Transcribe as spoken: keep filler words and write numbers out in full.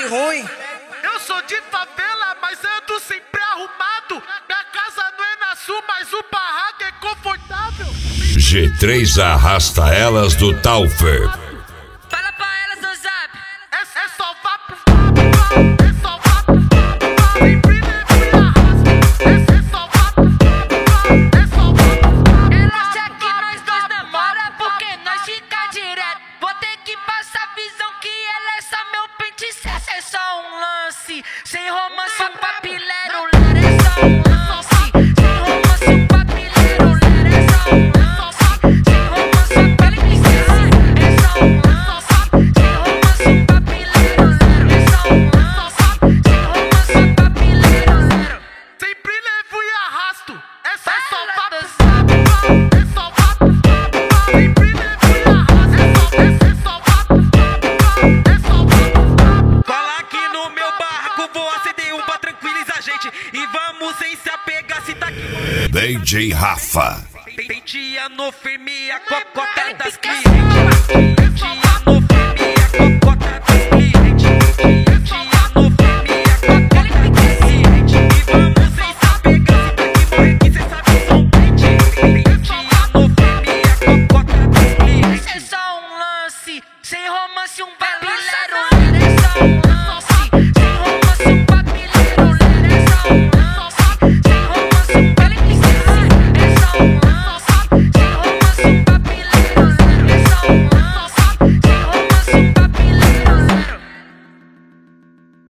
de ruim. Eu sou de favela, mas ando sempre arrumado. Minha casa não é na sul, mas o barraco é confortável. G três arrasta elas do Taufer. Fala pra elas no zap. É, é só vá pro é só vá pro sempre levo e arrasto. É, é só vá pro é só vá pro Ela acha que nós dois namora porque nós fica direto. Vou ter que passar a visão que ela é só meu pente certo. É só um lance, sem romance, um papilero. Ler é só um lance, sem romance, um papilero. Ler é só um lance, sem romance, um papilero. É só um lance, sem romance, um papilero. Ler é só um lance, sem romance, um papilero. sempre levo e arrasto. É, é só vá pro Fala é só vá pro sempre levo e arrasto. É só, é, é só vá pro é só vá pro Cola aqui no meu barraco, vou acender um pra tranquilizar a gente. E vamos sem se apegar, se tá aqui. D J Rafa. Tem tia no firme, a cocota das clientes.